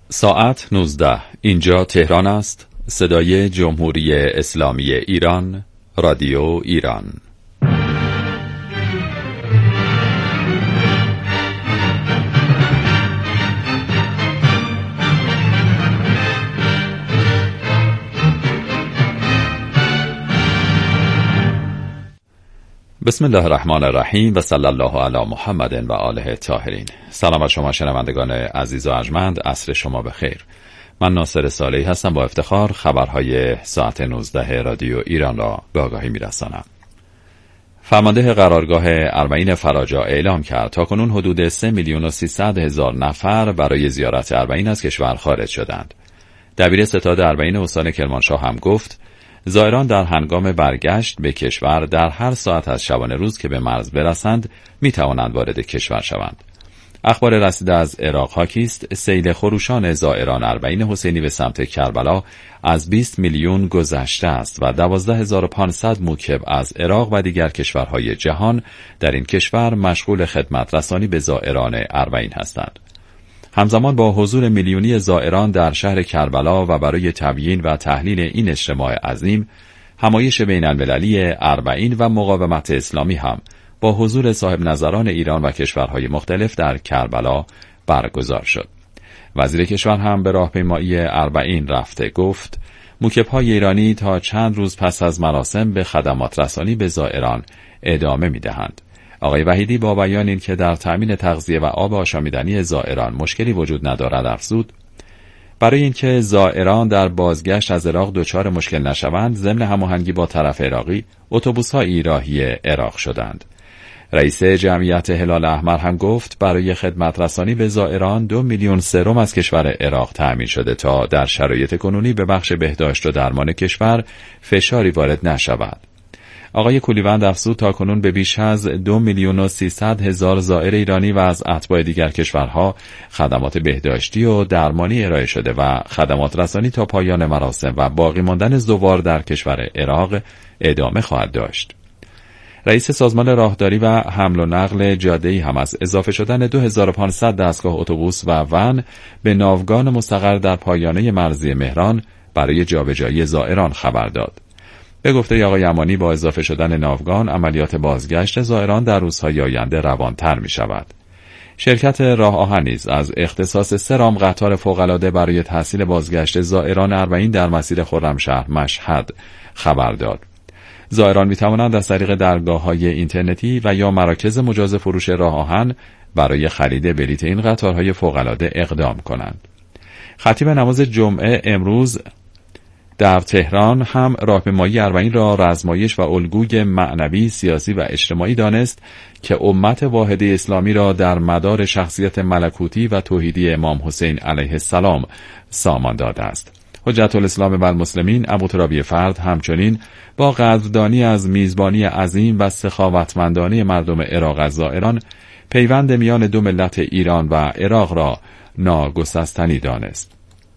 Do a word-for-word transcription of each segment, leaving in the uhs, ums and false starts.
ساعت نوزده. اینجا تهران است. صدای جمهوری اسلامی ایران، رادیو ایران. بسم الله الرحمن الرحیم و صلی الله علی محمد و آله الطاهرین. سلام بر شما شنوندگان عزیز و ارجمند، عصر شما بخیر. من ناصر صالحی هستم. با افتخار خبرهای ساعت نوزده رادیو ایران را به آگاهی می‌رسانم. فرمانده قرارگاه اربعین فراجا اعلام کرد تاکنون حدود سه میلیون و سیصد هزار نفر برای زیارت اربعین از کشور خارج شدند. دبیر ستاد اربعین استان کرمانشاه هم گفت زائران در هنگام برگشت به کشور در هر ساعت از شبانه روز که به مرز برسند می توانند وارد کشور شوند. اخبار رسیده از عراق حاکی است سیل خروشان زائران اربعین حسینی به سمت کربلا از بیست میلیون گذشته است و دوازده هزار و پانصد موکب از عراق و دیگر کشورهای جهان در این کشور مشغول خدمت رسانی به زائران اربعین هستند. همزمان با حضور میلیونی زائران در شهر کربلا و برای تبیین و تحلیل این اجتماع عظیم، همایش بین المللی اربعین و مقاومت اسلامی هم با حضور صاحب نظران ایران و کشورهای مختلف در کربلا برگزار شد. وزیر کشور هم به راهپیمایی اربعین رفته گفت موکب‌های ایرانی تا چند روز پس از مراسم به خدمات رسانی به زائران ادامه می‌دهند. آقای وحیدی با بیان این که در تأمین تغذیه و آب آشامیدنی زائران مشکلی وجود ندارد افزود برای اینکه زائران در بازگشت از عراق دچار مشکل نشوند ضمن هماهنگی با طرف عراقی اتوبوس‌های راهی عراق شدند. رئیس جمعیت هلال احمر هم گفت برای خدمت رسانی به زائران دو میلیون سرم از کشور عراق تأمین شده تا در شرایط کنونی به بخش بهداشت و درمان کشور فشاری وارد نشود. آقای کولیوند افزود تاکنون به بیش از دو میلیون و سیصد هزار زائر ایرانی و از اتباع دیگر کشورها خدمات بهداشتی و درمانی ارائه شده و خدمات رسانی تا پایان مراسم و باقی ماندن زوار در کشور عراق ادامه خواهد داشت. رئیس سازمان راهداری و حمل و نقل جاده‌ای هم از اضافه شدن دو هزار و پانصد دستگاه اتوبوس و ون به ناوگان مستقر در پایانه مرزی مهران برای جابجایی زائران خبر داد. به گفته آقای امانی با اضافه شدن ناوگان عملیات بازگشت زائران در روزهای آینده روانتر می شود. شرکت راه آهن نیز از اختصاص سه رام قطار فوق‌العاده برای تحصیل بازگشت زائران اربعین در مسیر خرمشهر مشهد خبر داد. زائران می توانند از طریق درگاه‌های اینترنتی و یا مراکز مجاز فروش راه آهن برای خرید بلیط این قطارهای فوق‌العاده اقدام کنند. خطیب نماز جمعه امروز در تهران هم راهپیمایی اربعین را رزمایش و الگوی معنوی، سیاسی و اجتماعی دانست که امت واحده اسلامی را در مدار شخصیت ملکوتی و توحیدی امام حسین علیه السلام سامان داده است. حجت الاسلام و المسلمین ابوترابی فرد همچنین با قدردانی از میزبانی عظیم و سخاوتمندانه مردم عراق از زائران پیوند میان دو ملت ایران و عراق را ناگسستنی دانست.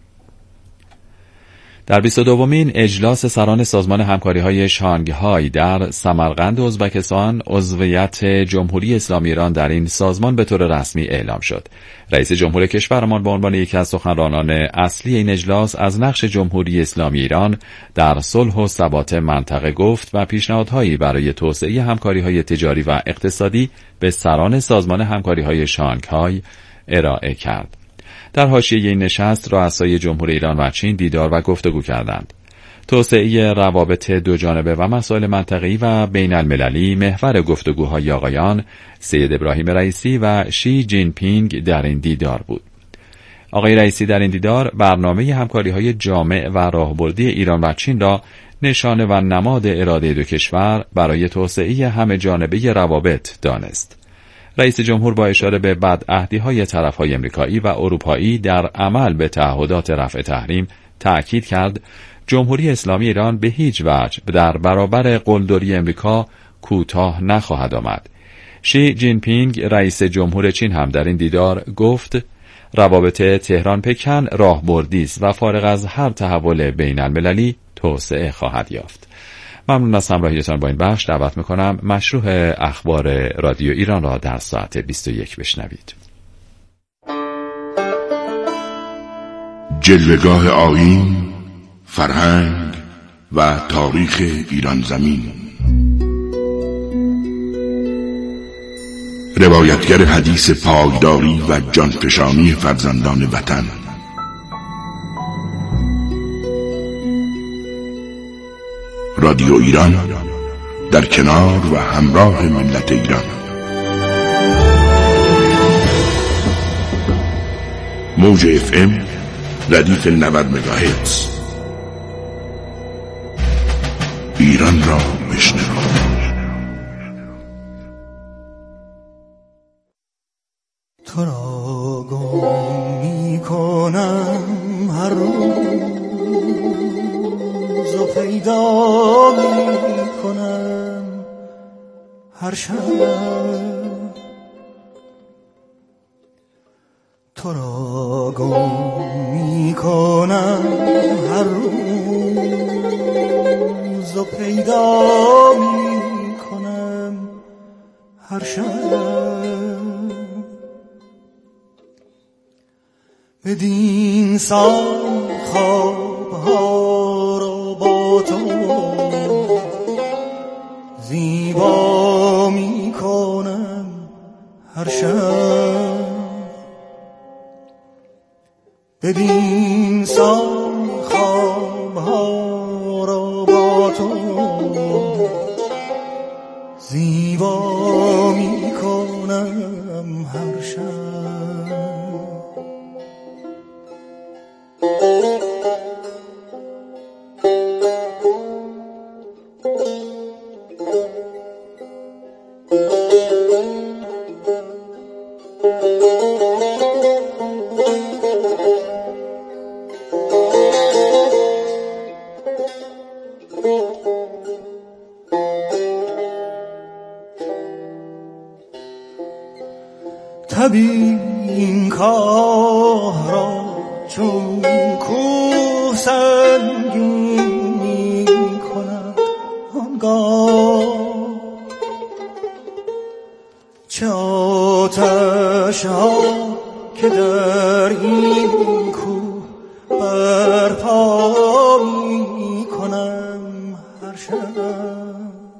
در بیست و دومین اجلاس سران سازمان همکاری‌های شانگهای در سمرقند ازبکستان عضویت جمهوری اسلامی ایران در این سازمان به طور رسمی اعلام شد. رئیس جمهور کشورمان به عنوان یکی از سخنرانان اصلی این اجلاس از نقش جمهوری اسلامی ایران در صلح و ثبات منطقه گفت و پیشنهادهایی برای توسعه همکاری‌های تجاری و اقتصادی به سران سازمان همکاری‌های شانگهای ارائه کرد. در حاشیه این نشست رؤسای جمهوری ایران و چین دیدار و گفتگو کردند. توسعه روابط دوجانبه و مسائل منطقه‌ای و بین المللی محور گفتگوهای آقایان سید ابراهیم رئیسی و شی جین پینگ در این دیدار بود. آقای رئیسی در این دیدار برنامه همکاری‌های جامع و راهبردی ایران و چین را نشانه و نماد اراده دو کشور برای توسعه همه جانبه روابط دانست. رئیس جمهور با اشاره به بدعهدی‌های طرف‌های آمریکایی و اروپایی در عمل به تعهدات رفع تحریم تأکید کرد جمهوری اسلامی ایران به هیچ وجه در برابر قلدری آمریکا کوتاه نخواهد آمد. شی جین پینگ رئیس جمهور چین هم در این دیدار گفت روابط تهران پکن راهبردی است و فارغ از هر تحول بین المللی توسعه خواهد یافت. ممنون از همراهیتان با این بخش. دعوت میکنم مشروع اخبار رادیو ایران را در ساعت بیست و یک بشنوید. جلوه‌گاه آیین، فرهنگ و تاریخ ایران زمین. روایتگر حدیث پایداری و جانفشانی فرزندان وطن. رادیو ایران در کنار و همراه ملت ایران. موج اف ام ردیف نود مگاهرتز. ایران را بشنو. تو را گم می کنم هر روز و پیدا می کنم هر شب. تو را گم می کنم هر روز و پیدا می کنم هر شب. بدین سان خوابها را با تو زیبا می کنم هر شب. بدین سان خوابها را با تو زیبا می کنم هر شب. طبیب این کار را چون کوه سنگین می کند آنگاه. چه آتش ها که در این کوه برپا می کنم هر شب.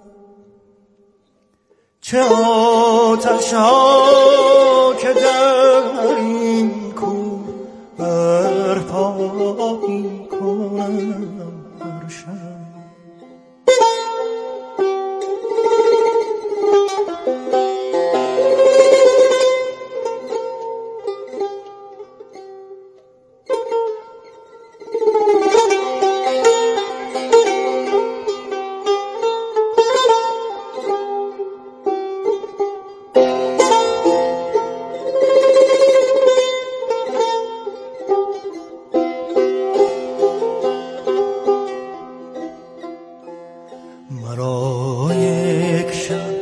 چه آتش ها که در این کوه برپا می کنم هر شب. مرا یک شب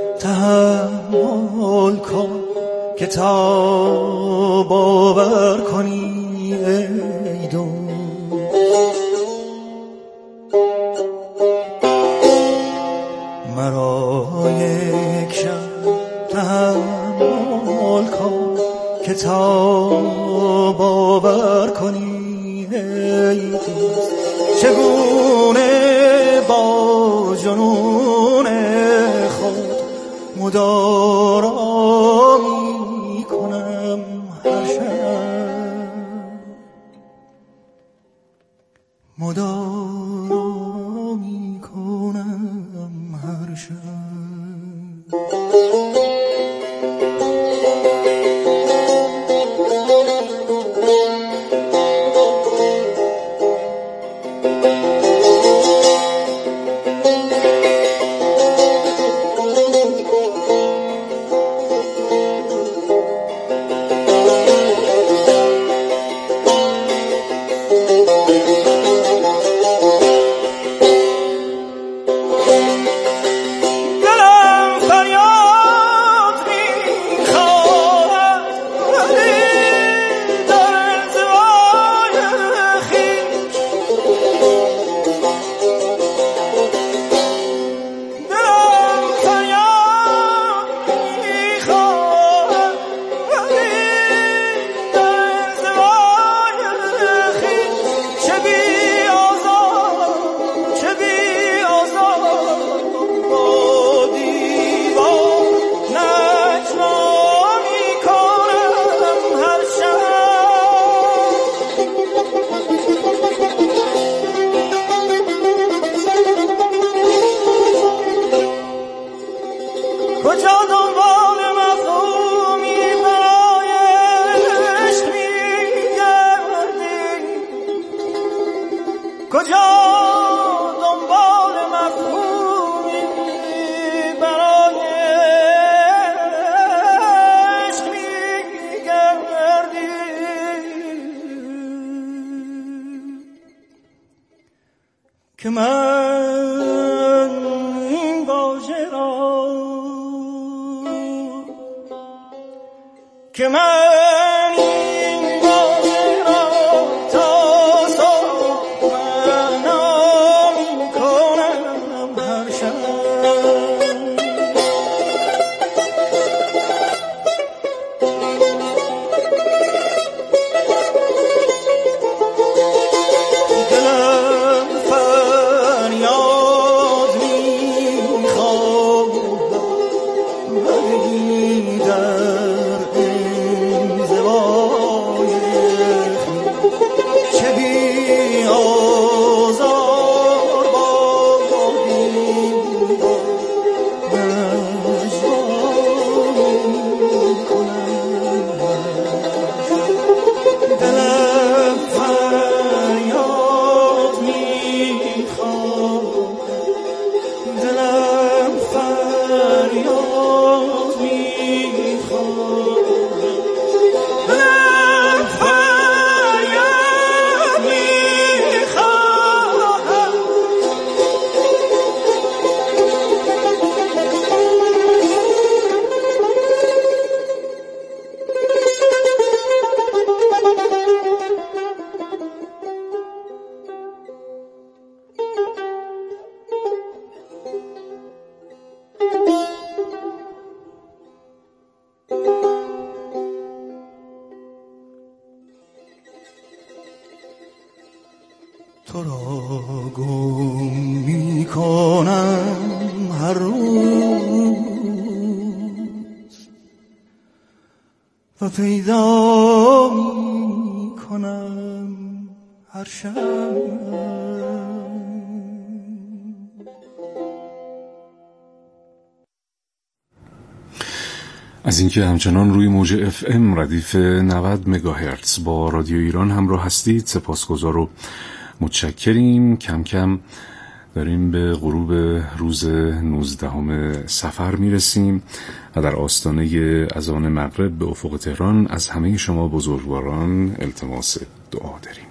تحمل کن که تا باور کنی ای دوست. مرا یک شب تحمل کن که تا باور کنی ای دوست. چگونه با جنون خود مدارا می کنم هر شب. مدارا می کنم هر شب. کجا دنبال مفهومی برای عشق می‌گردی که من این واژه را که من تو را گم می کنم هر روز و پیدا می کنم هر شب. از اینکه همچنان روی موج اف ام ردیف نود مگاهرتز با رادیو ایران همراه هستید سپاسگزار و متشکریم. کم کم داریم به غروب روز نوزدهم صفر میرسیم و در آستانه اذان مغرب به افق تهران از همه شما بزرگواران التماس دعا داریم.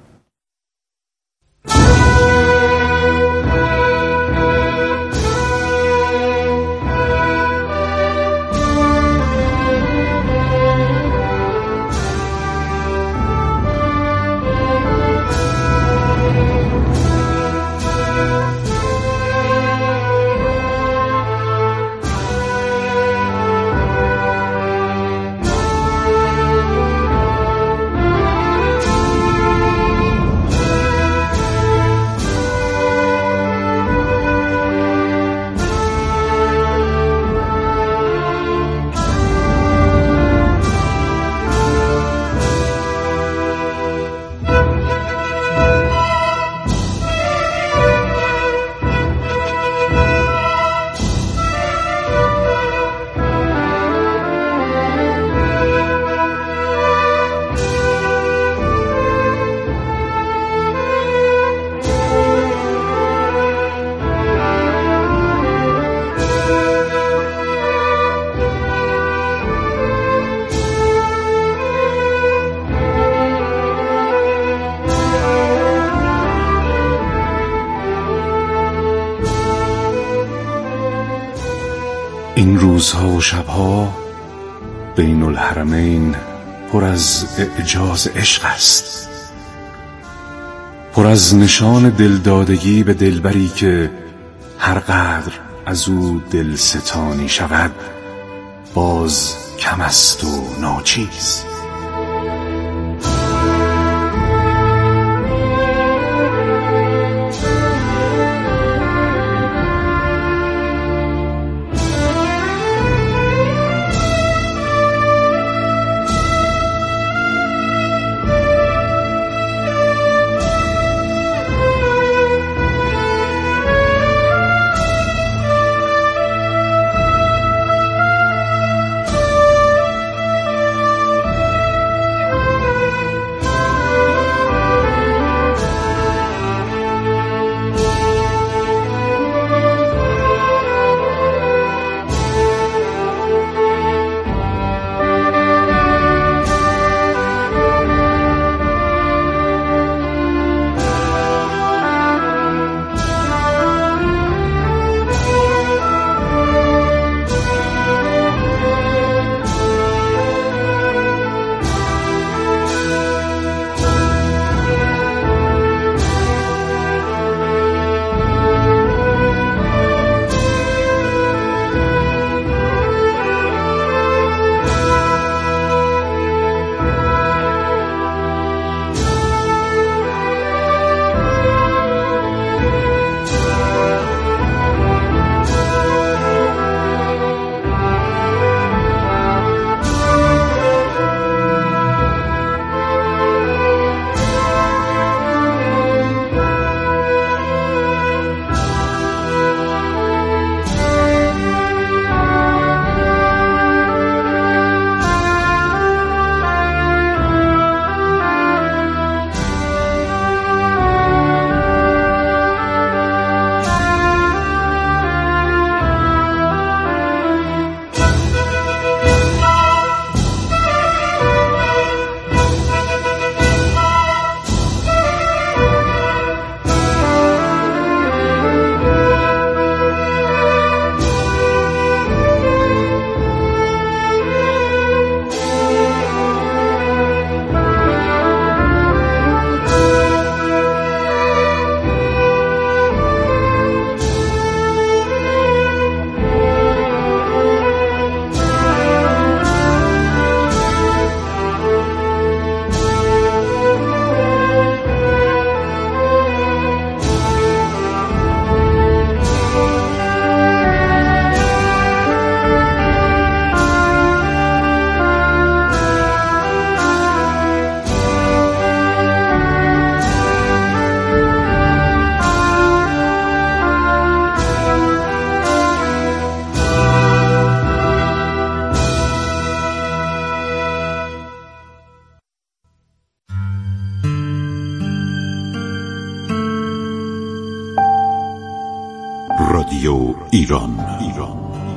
این روزها و شبها بین الحرمین پر از اعجاز عشق است، پر از نشان دلدادگی به دلبری که هر قدر از او دلستانی شود باز کم است و ناچیز. رادیو ایران ایران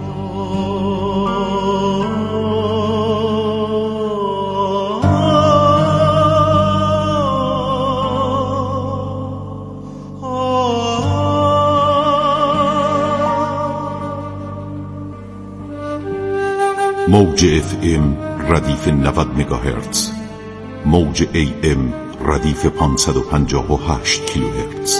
موج اف ام ردیف نود مگاهرتز، موج ای ام ردیف پانصد و پنجاه و هشت کیلوهرتز.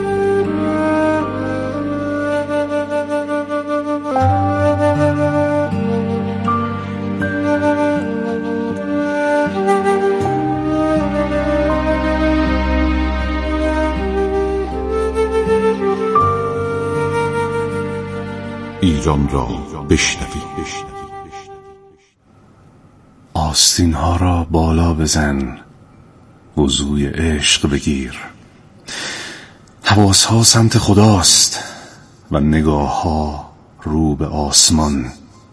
ایران را بشنوید. آستین ها را بالا بزن، وضوی عشق بگیر. حواس ها سمت خداست و نگاه ها رو به آسمان.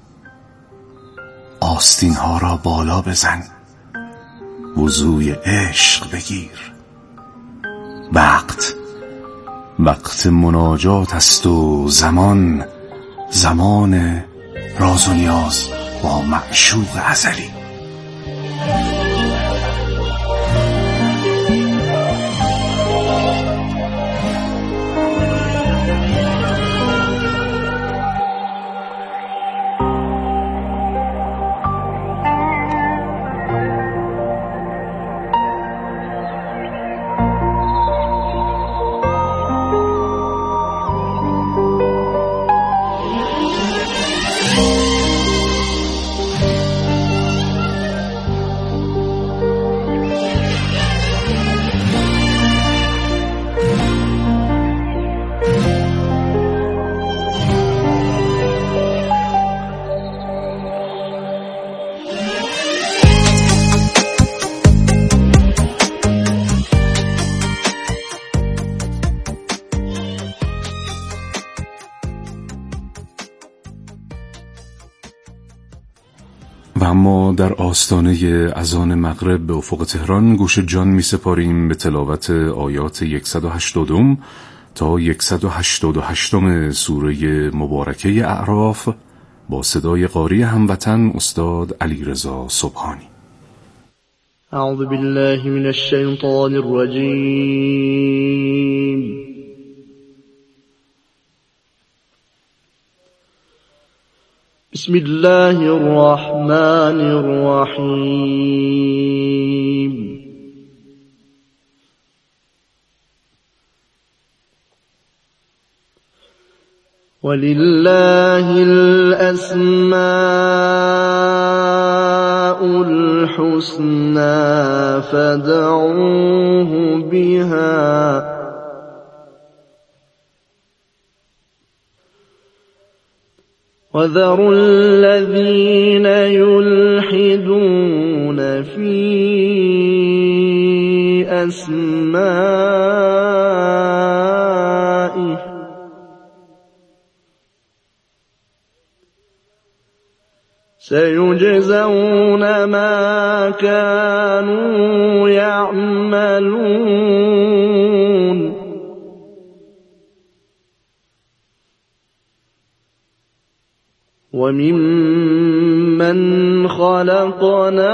آستین ها را بالا بزن، وضوی عشق بگیر. وقت وقت مناجات است و زمان زمان راز و نیاز با معشوق ازلی. و اما در آستانه اذان مغرب به افق تهران گوش جان می سپاریم به تلاوت آیات صد و هشتاد تا صد و هشتاد و هشت سوره مبارکه اعراف با صدای قاری هموطن استاد علیرضا سبحانی. اعوذ بالله من الشیطان الرجیم. بسم الله الرحمن الرحیم. ولله الأسماء الحسنى فادعوه بها وذروا الذين يلحدون في أسمائه سيجزون ما كانوا يعملون وممن خلقنا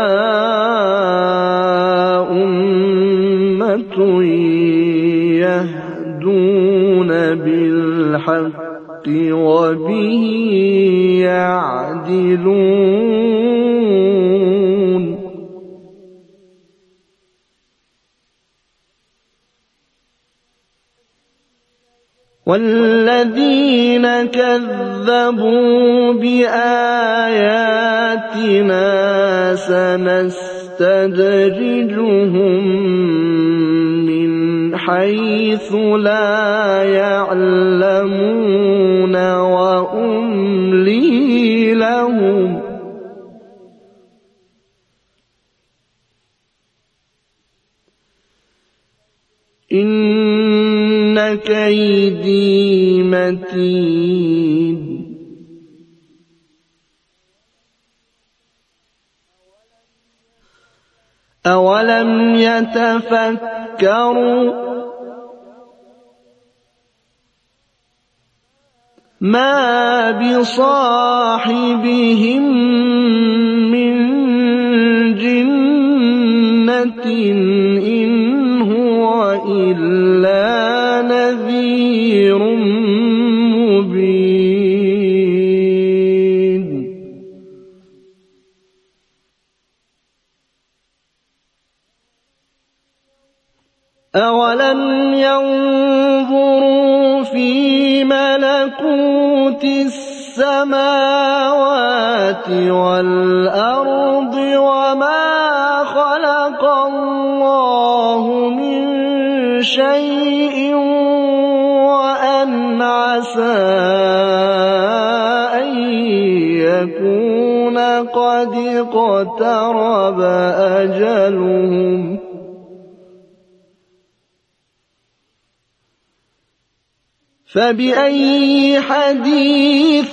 أمة يهدون بالحق وبه يعدلون والذين كذبوا بآياتنا سنستدرجهم من حيث لا يعلمون وأملي لهم إن كيدي متين أولم يتفكروا ما بصاحبهم من جنة إن هو إلا نذير مبين. أولم ينظروا في ملكوت السماوات والأرض وما خلق الله من شيء وأن عسى أن يكون قد اقترب أجلهم فبأي حديث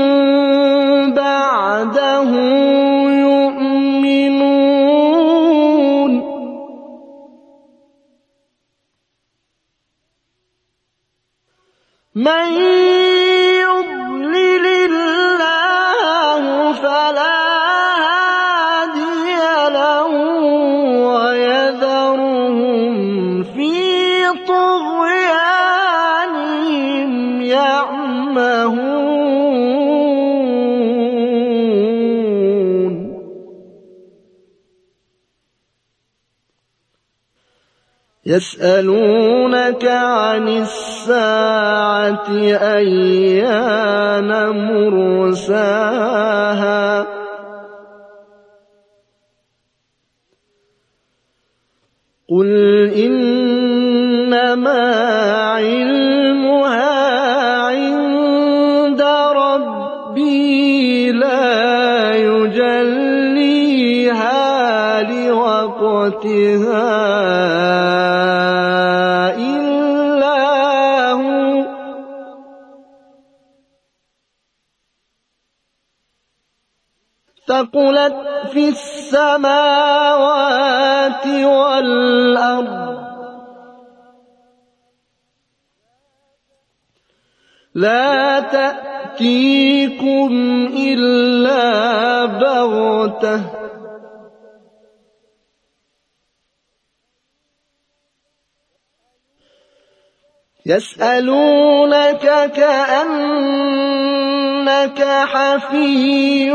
بعده يؤمنون. من يضلل الله فلا هادي له ويذرهم في طغيانهم يعمهون. يسألونك عن الساعة أيان مرساها قل إنما علمها عند ربي لا يجليها لوقتها إلا هو ثقلت في السماوات والأرض لا تأتيكم إلا بغتة يسألونك كأنك حفي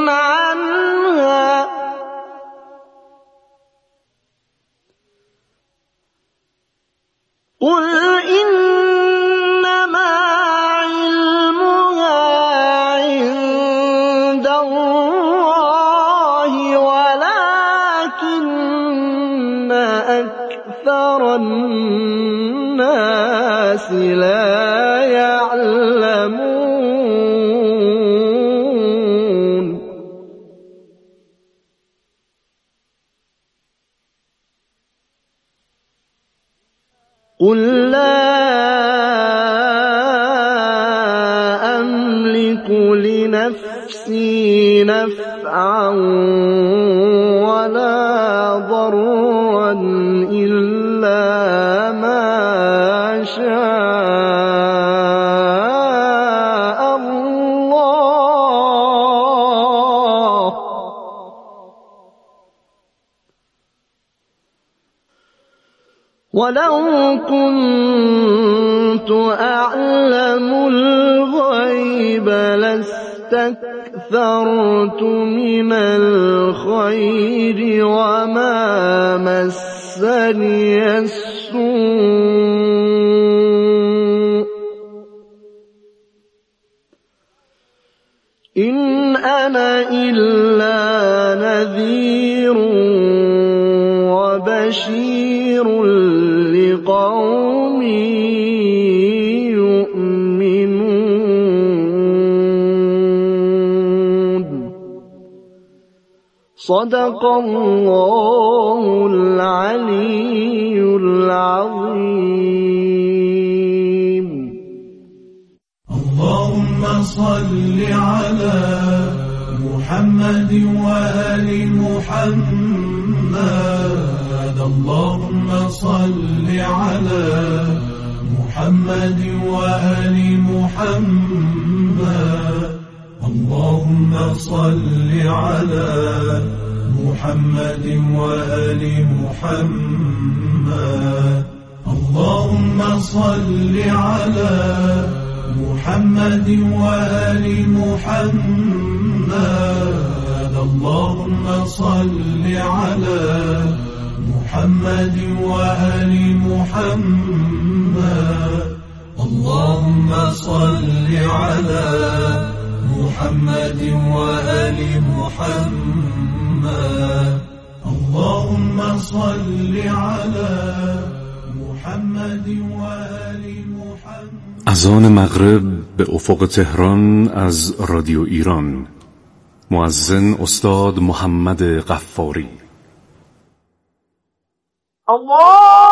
عنها قل إنما علمها عند الله ولكن أكثر الناس لا يعلمون. قل لا أملك لنفسي نفعا ولا ضرا إلا ما شاء الله ولو كنت أعلم الغيب لاستكثرت من الخير وما مسني السوء إن أنا إلا نذير وبشير لقوم يؤمنون. صدق الله العلي العظيم. اللهم صل على محمد وآل محمد. اللهم صل على محمد محمد وآل محمد. اللهم صل على محمد وآل محمد. اللهم صل على محمد وآل محمد. اللهم صل على محمد وآل محمد. اللهم صل على محمد وآل محمد. اللهم صل على محمد وآل محمد. اذان مغرب به افق تهران از رادیو ایران. مؤذن استاد محمد غفاری. الله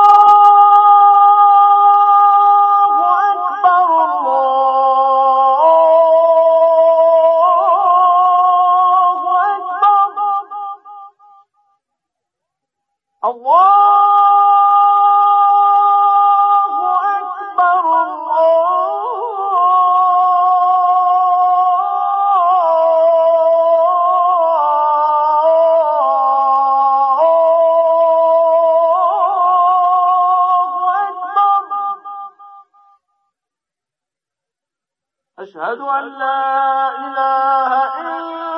أشهد أن لا إله إلا